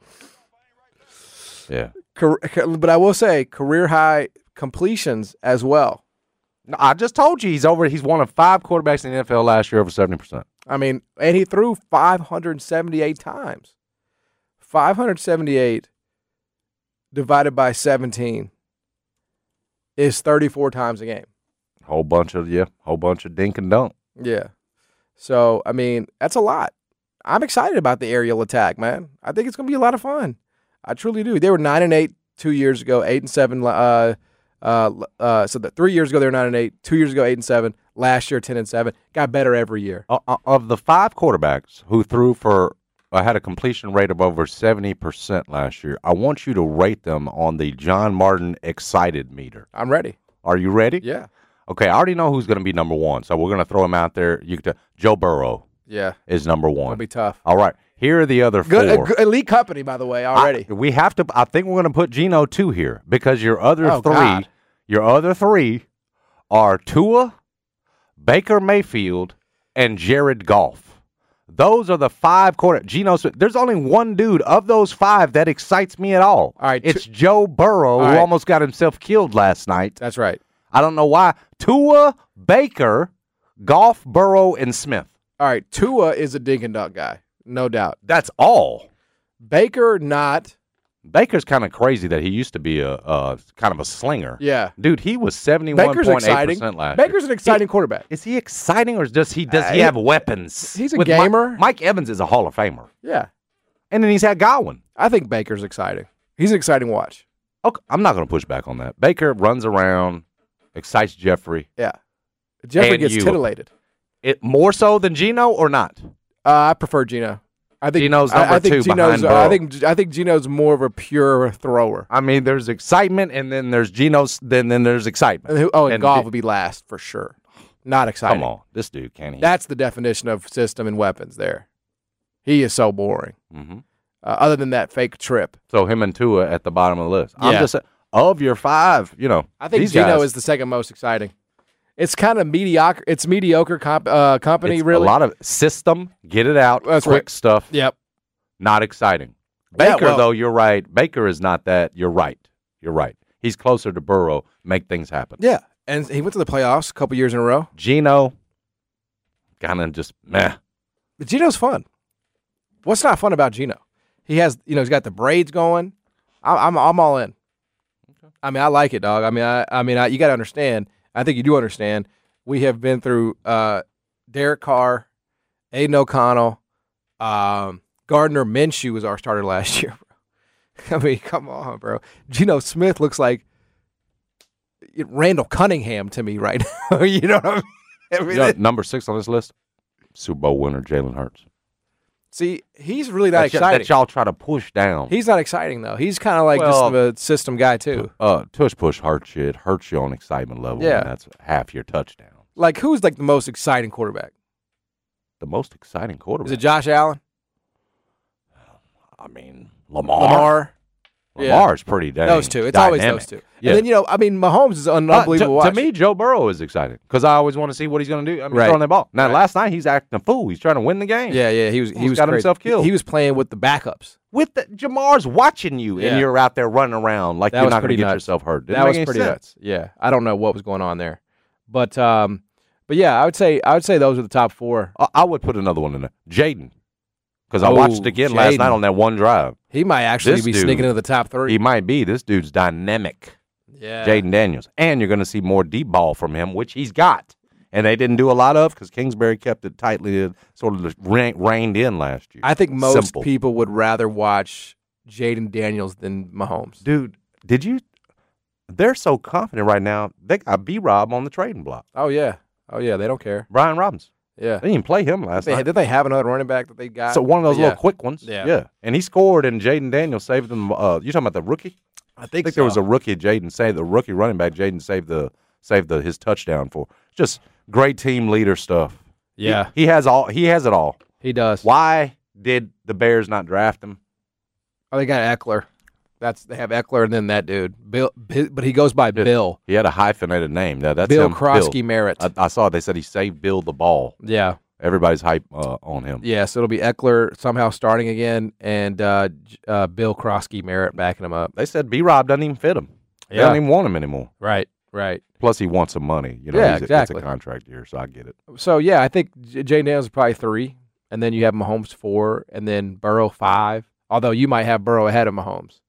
Yeah. Car- But I will say, career high completions as well. No, I just told you he's over. He's one of five quarterbacks in the N F L last year over seventy percent. I mean, and he threw five hundred seventy-eight times. five hundred seventy-eight divided by seventeen is thirty-four times a game. Whole bunch of, yeah, whole bunch of dink and dunk. Yeah. So, I mean, that's a lot. I'm excited about the aerial attack, man. I think it's going to be a lot of fun. I truly do. They were nine and eight two years ago, eight and seven. Uh, uh, uh, so that three years ago they were nine and eight. Two years ago, eight and seven. Last year, ten and seven. Got better every year. Uh, uh, of the five quarterbacks who threw for, uh, had a completion rate of over seventy percent last year, I want you to rate them on the John Martin excited meter. I'm ready. Are you ready? Yeah. Okay, I already know who's going to be number one, so we're going to throw him out there. You could, Joe Burrow Yeah. is number It'll one. be tough. All right, here are the other Good, four. a good elite company, by the way, already. I, we have to. I think we're going to put Geno two here because your other Oh, three, God. your other three, are Tua, Baker Mayfield, and Jared Goff. Those are the five quarter. Geno. There's only one dude of those five that excites me at all. All right, it's Tu- Joe Burrow, All who right. almost got himself killed last night. That's right. I don't know why. Tua, Baker, Goff, Burrow, and Smith. All right. Tua is a dink and dunk guy. No doubt. That's all. Baker, not. Baker's kind of crazy that he used to be a, a kind of a slinger. Yeah. Dude, he was seventy-one Baker's point eight exciting. percent last Baker's year. an exciting He- quarterback. Is he exciting or does he does Uh, he he- have weapons? he's a With Mi- gamer. Mike Evans is a Hall of Famer. Yeah. And then he's had Godwin. I think Baker's exciting. He's an exciting watch. Okay, I'm not going to push back on that. Baker runs around, excites Jeffrey. Yeah. Jeffrey And gets you. titillated. It more so than Geno or not? Uh, I prefer Geno. I think Geno's I- number I think two Geno's, behind uh, I Burrow. think I think Geno's more of a pure thrower. I mean, there's excitement and then there's Geno's then then there's excitement. And who- oh, and, And Goff Di- would be last for sure. Not exciting. Come on, this dude can't he? That's the definition of system and weapons there. He is so boring. Mhm. Uh, other than that fake trip. So him and Tua at the bottom of the list. I'm Yeah. just of your five, you know. I think these Geno guys, is the second most exciting. It's kind of mediocre. It's mediocre comp, uh, company, it's really. a lot of system, get it out, That's quick right. stuff. Yep. Not exciting. Yeah, Baker, well- though, you're right. Baker is not that. You're right. You're right. He's closer to Burrow. Make things happen. Yeah. And he went to the playoffs a couple years in a row. Geno, kind of just meh. But Geno's fun. What's not fun about Geno? He has, you know, he's got the braids going. I, I'm, I'm all in. I mean, I like it, dog. I mean, I, I mean, I, you got to understand. I think you do understand. We have been through uh, Derek Carr, Aiden O'Connell, um, Gardner Minshew was our starter last year, bro. I mean, come on, bro. Geno Smith looks like Randall Cunningham to me right now. You know what I mean? I mean You know, number six on this list, Super Bowl winner Jalen Hurts. see, he's really not That, y- exciting. that y'all try to push down. He's not exciting though. He's kind of like Well- just a system guy too. uh, tush push hurts you. It hurts you on excitement level. Yeah. And that's half your touchdown. Like who's like the most exciting quarterback? The most exciting quarterback. Is it Josh Allen? I mean, Lamar. Lamar? Yeah. Lamar's pretty dang Those two. It's always dynamic. those two. Yeah. And then you know, I mean, Mahomes is an Uh, unbelievable to, watch. to me, Joe Burrow is exciting because I always want to see what he's going to do. I mean, Right. throwing that ball. Now, Right. last night he's acting a fool. He's trying to win the game. yeah, yeah, he was he Almost was got crazy. himself killed. He was playing with the backups. With the Jamar's watching you, Yeah. and you're out there running around like That you're was not going to pretty get nuts. yourself hurt. Didn't that make was any pretty sense. nuts. Yeah, I don't know what was going on there, but um, but yeah, I would say I would say those are the top four. I, I would put another one in there, Jaden, because I Oh, watched again last Jaden. night on that one drive. He might actually This be dude- sneaking into the top three. He might be. This dude's dynamic, yeah, Jaden Daniels, and you're going to see more deep ball from him, which he's got. and they didn't do a lot of because Kingsbury kept it tightly, uh, sort of rein, reined in last year. I think most Simple. people would rather watch Jaden Daniels than Mahomes. Dude, did you? They're so confident right now. They got B-Rob on the trading block. Oh, yeah. Oh, yeah. They don't care. Brian Robinson. Yeah. They didn't even play him last They, night. did they have another running back that they got? So one of those Yeah. little quick ones. Yeah. Yeah. And he scored, and Jaden Daniels saved them. Uh, you talking about the rookie? I think, I think so. there was a rookie, Jaden saved the rookie running back. Jaden saved the saved the his touchdown for. Just great team leader stuff. Yeah. He, he has all. He has it all. He does. Why did the Bears not draft him? Oh, they got Eckler. That's They have Eckler and then that dude. Bill, but he goes by Bill. He had a hyphenated name. Yeah, that's Bill him. Krosky Bill. Merritt. I, I saw it. They said he saved Bill the ball. Yeah. Everybody's hype uh, on him. Yeah, so it'll be Eckler somehow starting again and uh, J- uh, Bill Krosky Merritt backing him up. They said B-Rob doesn't even fit him. They Yeah. don't even want him anymore. Right, right. Plus, he wants some money. You know, Yeah, he's a, exactly. It's a contract year, so I get it. So, yeah, I think J- Jay Daniels is probably three, and then you have Mahomes four, and then Burrow five, although you might have Burrow ahead of Mahomes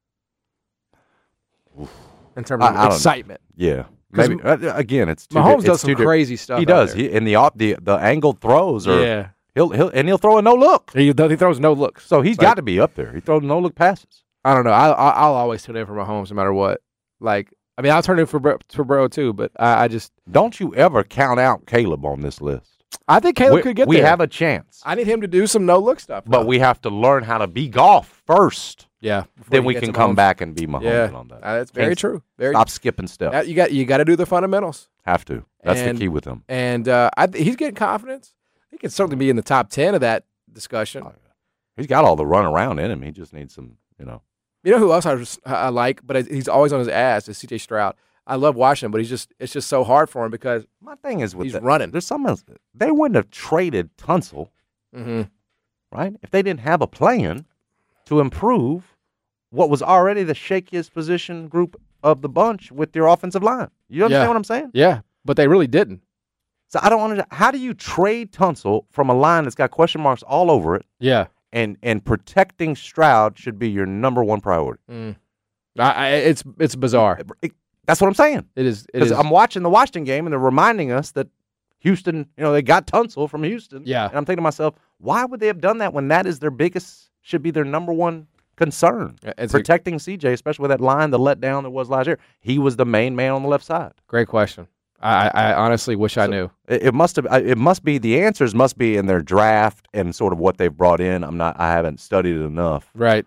in terms I- of I don't know. excitement. Yeah, 'Cause maybe uh, again, it's too Mahomes di- does it's some too di- crazy stuff. He out does. there. He and the op- the the angled throws are. Yeah. He'll he'll and he'll throw a no look. He, he throws no looks. So he's Like, got to be up there. He throws no look passes. I don't know. I, I, I'll always tune in for Mahomes no matter what. Like, I mean, I'll turn in for, Bur- for Burrow too, but I, I just Don't you ever count out Caleb on this list. I think Caleb we, could get we there. have a chance, I need him to do some no look stuff, but though. we have to learn how to be golf first. yeah. before Then you we get can to come Mahomes. back and be Mahomes Yeah, on that. uh, that's very Can't true. Very Stop skipping steps. That- you got you got to do the fundamentals, have to. That's And- the key with him. and uh, I, th- he's getting confidence. He can certainly be in the top ten of that discussion. Oh, He's got all the run around in him. He just needs some, you know. You know who else I, just, I like, but he's always on his ass is C J Stroud. I love watching him, but he's just it's just so hard for him because My thing is with he's that, running. There's some else. They wouldn't have traded Tunsil, Mm-hmm. right? If they didn't have a plan to improve what was already the shakiest position group of the bunch with their offensive line. You understand Yeah. what I'm saying? Yeah, but they really didn't. So I don't understand. How do you trade Tunsil from a line that's got question marks all over it, Yeah. and and protecting Stroud should be your number one priority? Mm. I, I, it's it's bizarre. It- that's what I'm saying. It is. It Because is. I'm watching the Washington game, and they're reminding us that Houston, you know, they got Tunsil from Houston. Yeah. And I'm thinking to myself, why would they have done that when that is their biggest, should be their number one concern? It's a Protecting C J, especially with that line, the letdown that was last year. He was the main man on the left side. great question. I, I honestly wish I So- knew. It, it must have. It must be the answers must be in their draft and sort of what they've brought in. I'm not. I haven't studied it enough Right.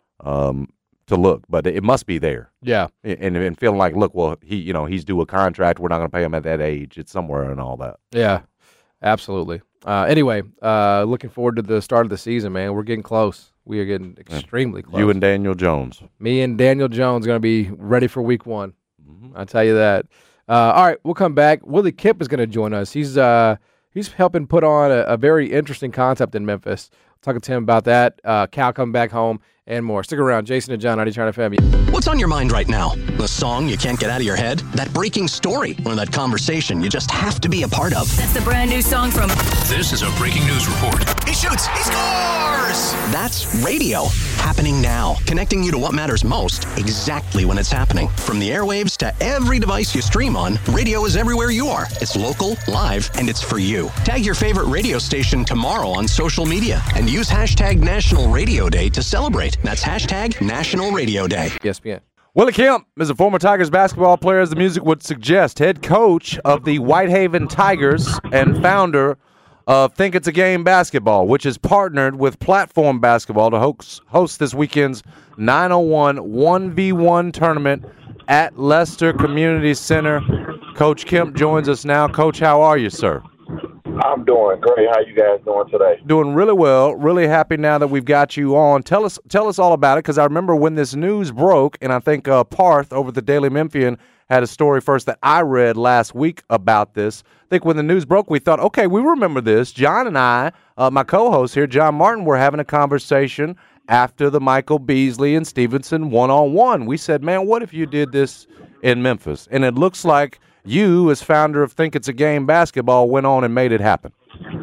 um, to look, but it must be there. Yeah. And, and feeling like, look, well, he, you know, he's due a contract. We're not going to pay him at that age. It's somewhere and all that. Yeah. Absolutely. Uh, anyway, uh, looking forward to the start of the season, man. We're getting close. We are getting extremely close. You and Daniel Jones. Me and Daniel Jones going to be ready for week one. Mm-hmm. I'll tell you that. Uh, all right, we'll come back. Willie Kipp is going to join us. He's uh, he's helping put on a, a very interesting concept in Memphis. Talking to him about that. Uh, Cal coming back home and more. Stick around. Jason and John, ninety-nine F M. What's on your mind right now? The song you can't get out of your head? That breaking story? Or that conversation you just have to be a part of? That's the brand new song from. This is a breaking news report. He shoots! He scores! That's radio. Happening now. Connecting you to what matters most exactly when it's happening. From the airwaves to every device you stream on, radio is everywhere you are. It's local, live, and it's for you. Tag your favorite radio station tomorrow on social media and use hashtag National Radio Day to celebrate. That's hashtag National Radio Day. E S P N. Willie Kemp is a former Tigers basketball player, as the music would suggest, head coach of the Whitehaven Tigers and founder of Think It's a Game Basketball, which is partnered with Platform Basketball to host, host this weekend's nine oh one one v one tournament at Leicester Community Center. Coach Kemp joins us now. Coach, how are you, sir? I'm doing great. How you guys doing today? Doing really well. Really happy now that we've got you on. Tell us, tell us all about it, because I remember when this news broke, and I think uh, Parth over the Daily Memphian had a story first that I read last week about this. I think when the news broke, we thought, okay, we remember this. John and I, uh, my co-host here, John Martin, were having a conversation after the Michael Beasley and Stevenson one-on-one. We said, man, what if you did this in Memphis? And it looks like you, as founder of Think It's a Game Basketball, went on and made it happen.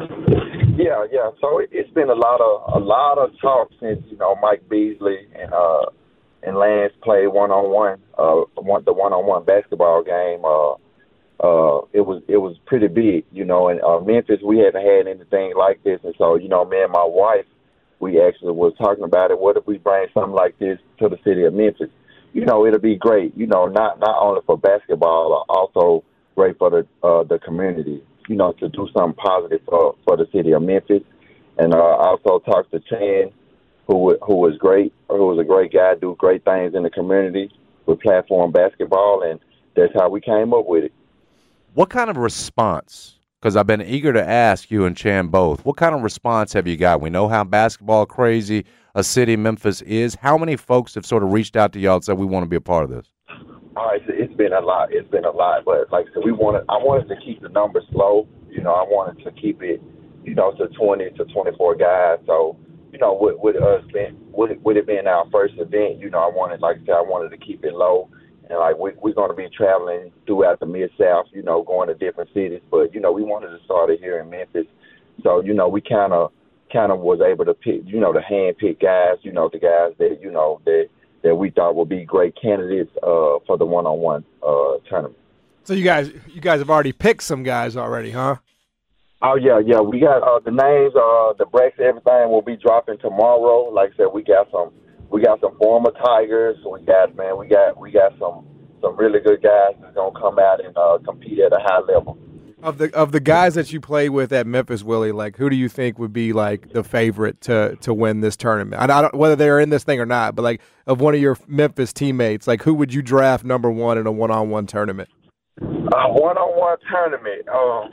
Yeah, yeah. So it, it's been a lot of a lot of talk since you know Mike Beasley and uh and Lance played one on one, uh one the one on one basketball game. Uh, uh, it was it was pretty big, you know. And uh, Memphis, we haven't had anything like this, and so you know, me and my wife, we actually was talking about it. What if we bring something like this to the city of Memphis? You know, it'll be great. You know, not not only for basketball, also great for the uh, the community. You know, to do something positive for for the city of Memphis. And uh, I also talked to Chan, who who was great, who was a great guy, do great things in the community with platform basketball, and that's how we came up with it. What kind of response? Because I've been eager to ask you and Chan both. What kind of response have you got? We know how basketball crazy a city Memphis is. How many folks have sort of reached out to y'all and said we want to be a part of this? All right, so it's been a lot. It's been a lot, but like I said, we wanted. I wanted to keep the numbers low. You know, I wanted to keep it, you know, to twenty to twenty-four guys. So, you know, with, with us being, with, with it being our first event, you know, I wanted, like I said, I wanted to keep it low. And, like, we, we're going to be traveling throughout the Mid-South, you know, going to different cities. But, you know, we wanted to start it here in Memphis. So, you know, we kind of kind of was able to pick, you know, to hand-pick guys, you know, the guys that, you know, that, that we thought would be great candidates uh, for the one-on-one uh, tournament. So you guys you guys have already picked some guys already, huh? Oh, yeah, yeah. We got uh, the names, uh, the breaks, everything will be dropping tomorrow. Like I said, we got some we got some former Tigers. We got, man, we got we got some some really good guys that's going to come out and uh, compete at a high level. Of the of the guys that you played with at Memphis, Willie, like who do you think would be like the favorite to to win this tournament? I don't whether they're in this thing or not, but like of one of your Memphis teammates, like who would you draft number one in a one-on-one tournament? A one-on-one tournament. Um,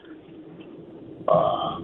uh,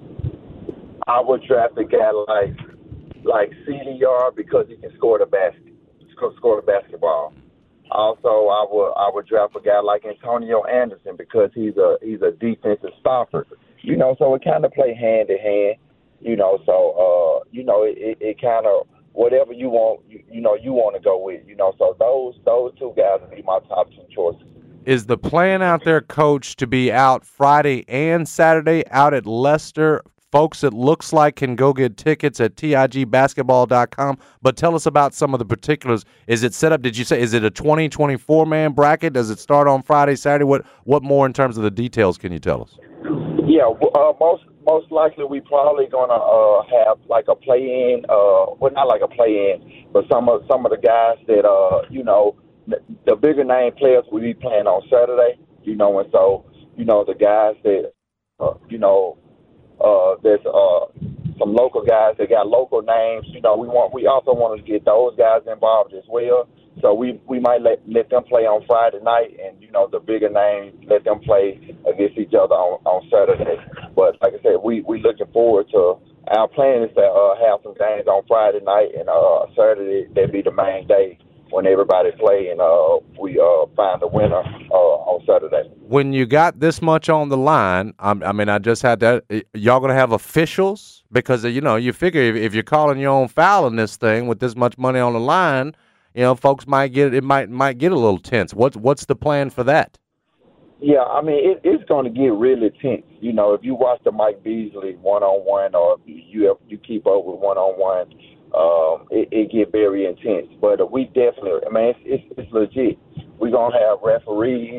I would draft a guy like like C D R because he can score the basket, score the basketball. Also, I would I would draft a guy like Antonio Anderson because he's a he's a defensive stopper. You know, so it kind of play hand in hand. You know, so uh, you know it, it, it kind of whatever you want. You, you know, you want to go with. You know, so those those two guys would be my top two choices. Is the plan out there, Coach, to be out Friday and Saturday out at Leicester? Folks, it looks like can go get tickets at tig basketball dot com. But tell us about some of the particulars. Is it set up, did you say, is it a twenty, twenty-four man bracket? Does it start on Friday, Saturday? What what more in terms of the details can you tell us? Yeah, uh, most most likely we probably going to uh, have like a play-in, uh, well, not like a play-in, but some of, some of the guys that, uh, you know, the, the bigger name players will be playing on Saturday, you know, and so, you know, the guys that, uh, you know, Uh, there's uh, some local guys that got local names. You know, we want we also want to get those guys involved as well. So we, we might let let them play on Friday night, and you know the bigger names let them play against each other on, on Saturday. But like I said, we we looking forward to. Our plan is to uh, have some games on Friday night, and uh, Saturday that'd be the main day when everybody play, and uh, we uh, find a winner uh, on Saturday. When you got this much on the line, I'm, I mean, I just had that. Y'all going to have officials? Because, you know, you figure if, if you're calling your own foul in this thing with this much money on the line, you know, folks might get it might might get a little tense. What's what's the plan for that? Yeah, I mean, it, it's going to get really tense. You know, if you watch the Mike Beasley one-on-one or you have, you keep up with one-on-one, um, it, it get very intense. But uh, we definitely, I mean, it's, it's, it's legit. We're going to have referees.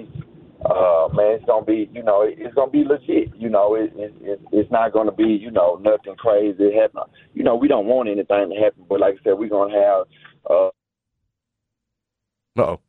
Uh, man, it's going to be, you know, it, it's going to be legit. You know, it, it, it, it's not going to be, you know, nothing crazy happen. You know, we don't want anything to happen. But like I said, we're going to have uh, – Uh-oh.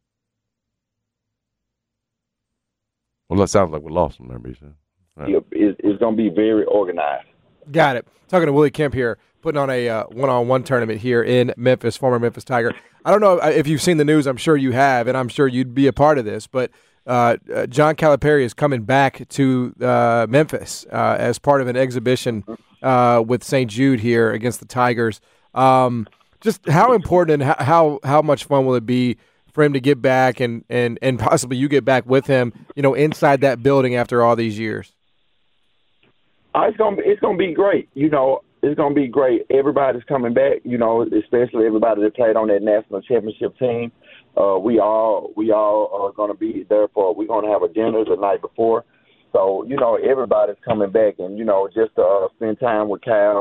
Well, that sounds like we lost them there, B C. Right. It's, it's going to be very organized. Got it. Talking to Willie Kemp here, putting on a uh, one-on-one tournament here in Memphis, former Memphis Tiger. I don't know if you've seen the news. I'm sure you have, and I'm sure you'd be a part of this. But uh, uh, John Calipari is coming back to uh, Memphis uh, as part of an exhibition uh, with Saint Jude here against the Tigers. Um, just how important and how how much fun will it be for him to get back and, and, and possibly you get back with him, you know, inside that building after all these years? Uh, it's gonna be, it's gonna be great. You know, it's gonna be great. Everybody's coming back. You know, especially everybody that played on that national championship team. Uh, we all we all are gonna be there for. We're gonna have a dinner the night before. So you know, everybody's coming back, and you know, just to uh, spend time with Cal.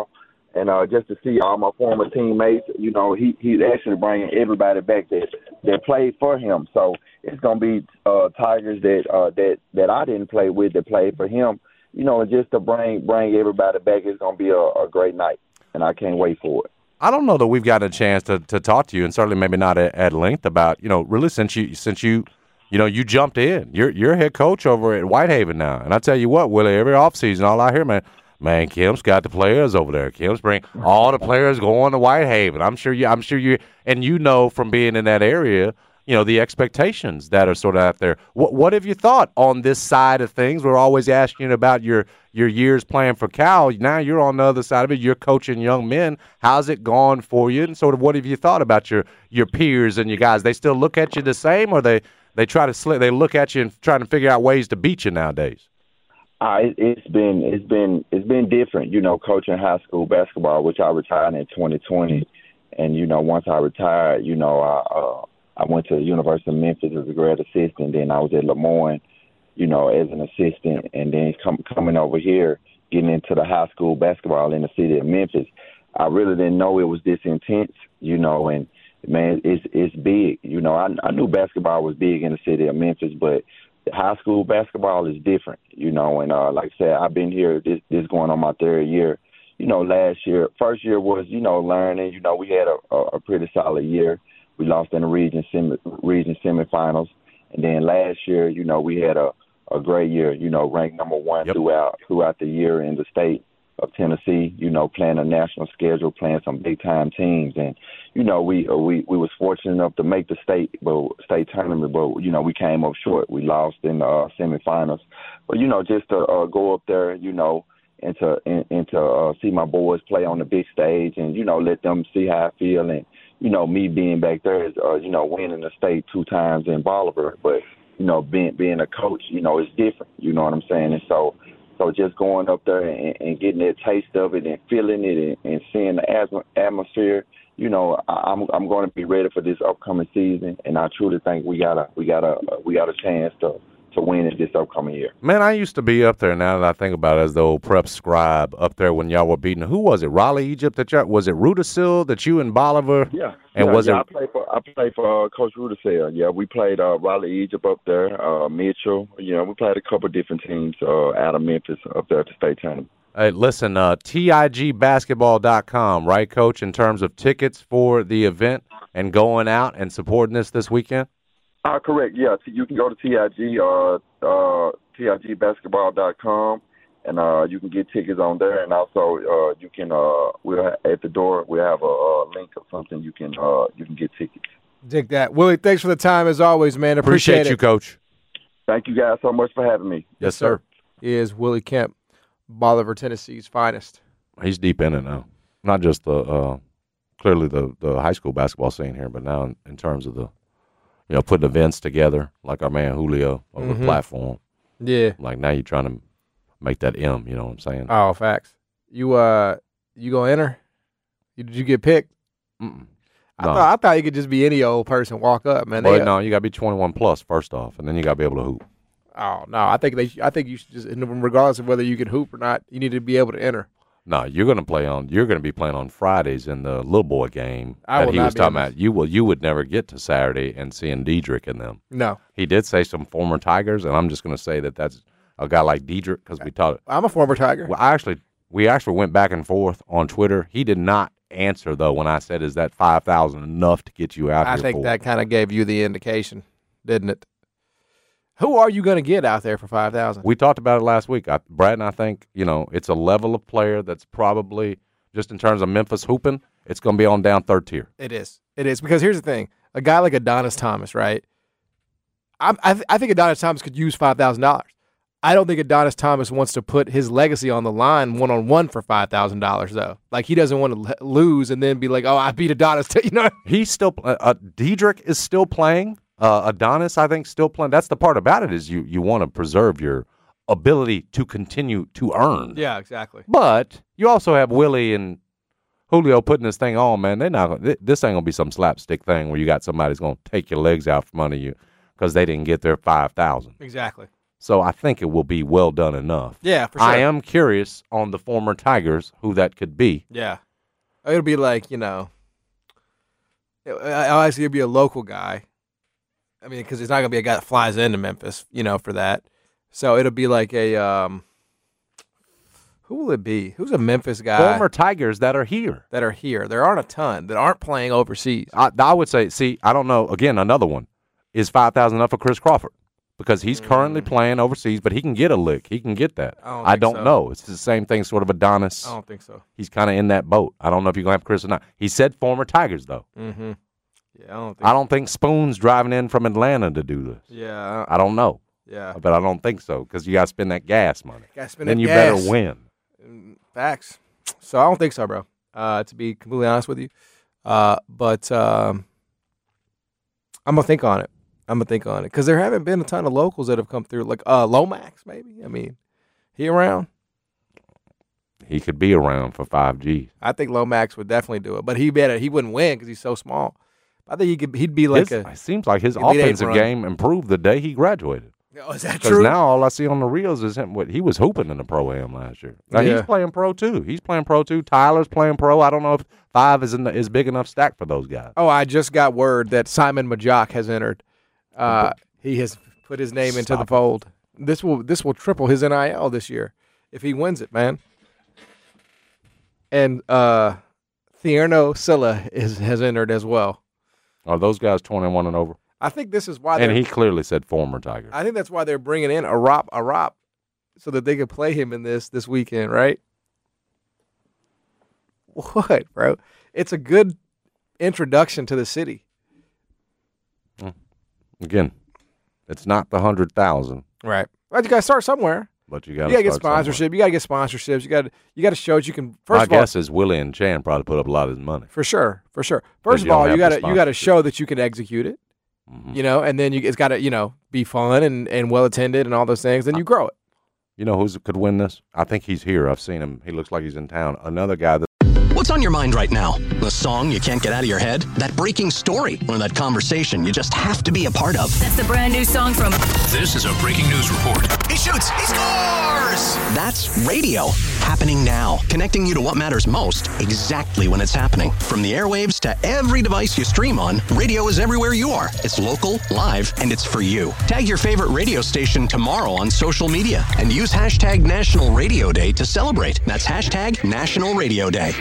And uh, just to see all my former teammates, you know, he he's actually bringing everybody back that that played for him. So it's gonna be uh, Tigers that uh, that that I didn't play with that played for him. You know, and just to bring bring everybody back, it's gonna be a, a great night, and I can't wait for it. I don't know that we've got a chance to, to talk to you, and certainly maybe not at, at length about, you know, really since you since you you know you jumped in. You're you're head coach over at Whitehaven now, and I tell you what, Willie, every offseason, all I hear, man. Man, Kim's got the players over there. Kim's bring all the players going to Whitehaven. I'm sure you. I'm sure you. And you know from being in that area, you know the expectations that are sort of out there. What What have you thought on this side of things? We're always asking about your your years playing for Cal. Now you're on the other side of it. You're coaching young men. How's it gone for you? And sort of what have you thought about your your peers and your guys? They still look at you the same, or they they try to sli- They look at you and trying to figure out ways to beat you nowadays. Uh, it, it's been it's been it's been different, you know, coaching high school basketball, which I retired in twenty twenty, and you know, once I retired, you know, I uh, I went to the University of Memphis as a grad assistant. Then I was at Lemoyne, you know, as an assistant, and then com- coming over here, getting into the high school basketball in the city of Memphis. I really didn't know it was this intense, you know, and man, it's it's big, you know. I, I knew basketball was big in the city of Memphis, but high school basketball is different, you know, and uh, like I said, I've been here, this, this going on my third year. You know, last year, first year was, you know, learning. You know, we had a, a, a pretty solid year. We lost in the region semi, region semifinals. And then last year, you know, we had a, a great year, you know, ranked number one yep. throughout throughout the year in the state of Tennessee, you know, playing a national schedule, playing some big-time teams. And, you know, we uh, we we was fortunate enough to make the state but state tournament, but, you know, we came up short. We lost in the uh, semifinals. But, you know, just to uh, go up there, you know, and to, and, and to uh, see my boys play on the big stage and, you know, let them see how I feel. And, you know, me being back there is, uh, you know, winning the state two times in Bolivar. But, you know, being being a coach, you know, it's different. You know what I'm saying? And so, So just going up there and, and getting that taste of it and feeling it and, and seeing the atm- atmosphere, you know, I'm I'm going to be ready for this upcoming season, and I truly think we got a we got a we got a chance to to win it this upcoming year. Man, I used to be up there. Now that I think about it, as the old prep scribe up there when y'all were beating. Who was it? Raleigh, Egypt. That y'all, was it Rudisill that you and Bolivar? Yeah. And yeah, was yeah, it? I played for I played for uh, Coach Rudisill. Yeah, we played uh, Raleigh, Egypt up there. Uh, Mitchell. You know, we played a couple different teams uh, out of Memphis up there at the state tournament. Hey, listen, uh, tig basketball dot com, right, Coach, in terms of tickets for the event and going out and supporting this this weekend? Uh, correct, yeah. You can go to T I G, uh, uh, tig basketball dot com, and uh, you can get tickets on there. And also, uh, you can uh, we'll at the door we have a, a link or something. You can uh, you can get tickets. Dig that, Willie. Thanks for the time as always, man. Appreciate, Appreciate it. you, Coach. Thank you guys so much for having me. Yes, sir. He is Willie Kemp, Bolivar, Tennessee's finest. He's deep in it now. Not just the uh, clearly the, the high school basketball scene here, but now in, in terms of the, you know, putting events together, like our man Julio over Mm-hmm. the platform. Yeah. Like now you're trying to make that M, you know what I'm saying? Oh, facts. You uh, you gonna enter? You, did you get picked? Mm-mm. I No. thought I thought you could just be any old person walk up, man. But They- no, you got to be twenty-one plus first off, and then you got to be able to hoop. Oh no, I think they. I think you should just, regardless of whether you can hoop or not, you need to be able to enter. No, you're going to play on. You're going to be playing on Fridays in the little boy game I that will he not was be talking in about. You will. You would never get to Saturday and seeing Diedrich and them. No, He did say some former Tigers, and I'm just going to say that that's a guy like Diedrich because we talked. I'm a former Tiger. Well, I actually, we actually went back and forth on Twitter. He did not answer though when I said, "Is that five thousand enough to get you out I here?" think for? that kind of gave you the indication, didn't it? Who are you going to get out there for five thousand? We talked about it last week. I, Brad and I think, you know, it's a level of player that's probably, just in terms of Memphis hooping, it's going to be on down third tier. It is. It is because here's the thing: a guy like Adonis Thomas, right? I I, th- I think Adonis Thomas could use five thousand dollars. I don't think Adonis Thomas wants to put his legacy on the line one on one for five thousand dollars, though. Like he doesn't want to l- lose and then be like, "Oh, I beat Adonis." You know, He's still, uh, uh, Diedrich is still playing. Uh, Adonis, I think, still playing. That's the part about it is you you want to preserve your ability to continue to earn. yeah, exactly. But you also have Willie and Julio putting this thing on, man. They're not. Th- this ain't gonna be some slapstick thing where you got somebody's gonna take your legs out from under you because they didn't get their five thousand. Exactly. So I think it will be well done enough. Yeah, for sure. I am curious on the former Tigers who that could be. Yeah. It'll be like, you know, obviously it'll be a local guy. I mean, because it's not going to be a guy that flies into Memphis, you know, for that. So it'll be like a, um, who will it be? Who's a Memphis guy? Former Tigers that are here. That are here. There aren't a ton that aren't playing overseas. I, I would say, see, I don't know. Again, another one. Is five thousand enough for Chris Crawford? Because he's mm. currently playing overseas, but he can get a lick. He can get that. I don't, I don't so. know. It's the same thing, sort of Adonis. I don't think so. He's kind of in that boat. I don't know if you're going to have Chris or not. He said former Tigers, though. Mm-hmm. Yeah, I don't think I don't think Spoon's driving in from Atlanta to do this. Yeah. I don't know. Yeah. But I don't think so because you got to spend that gas money. Got to spend then that you gas. better win. Facts. So I don't think so, bro. Uh, to be completely honest with you. Uh, but um, I'm going to think on it. I'm going to think on it because there haven't been a ton of locals that have come through. Like uh, Lomax, maybe. I mean, he around? He could be around for five G. I think Lomax would definitely do it, but he better he wouldn't win because he's so small. I think he could. He'd be like his, a. It seems like his offensive game improved the day he graduated. Oh, is that Because true? now all I see on the reels is him. What he was hooping in the pro-am last year. Now Yeah. he's playing pro too. He's playing pro too. Tyler's playing pro. I don't know if five is in the, is big enough stack for those guys. Oh, I just got word that Simon Majok has entered. Uh, he has put his name into Stop the it. fold. This will this will triple his N I L this year if he wins it, man. And uh, Thierno Silla is has entered as well. Are those guys twenty-one and over? I think this is why. And they're- he clearly said former Tiger. I think that's why they're bringing in Arop Arop so that they could play him in this this weekend, right? What, bro? It's a good introduction to the city. Again, it's not the hundred thousand, Right. But you got to start somewhere. but you got You got to get sponsorship. You got to get sponsorships. You got you got to show that you can. First My of all, guess is Willie and Chan probably put up a lot of his money. for sure, for sure. First you of all, don't you have got the to you got to sponsorship. show that you can execute it. Mhm. You know, and then you, it's got to you know be fun and, and well attended and all those things. Then you grow it. You know who could win this? I think he's here. I've seen him. He looks like he's in town. Another guy that. What's on your mind right now? The song you can't get out of your head? That breaking story? Or that conversation you just have to be a part of? That's the brand new song from. This is a breaking news report. He shoots! He scores! That's radio. Happening now. Connecting you to what matters most exactly when it's happening. From the airwaves to every device you stream on, radio is everywhere you are. It's local, live, and it's for you. Tag your favorite radio station tomorrow on social media and use hashtag National Radio Day to celebrate. That's hashtag National Radio Day.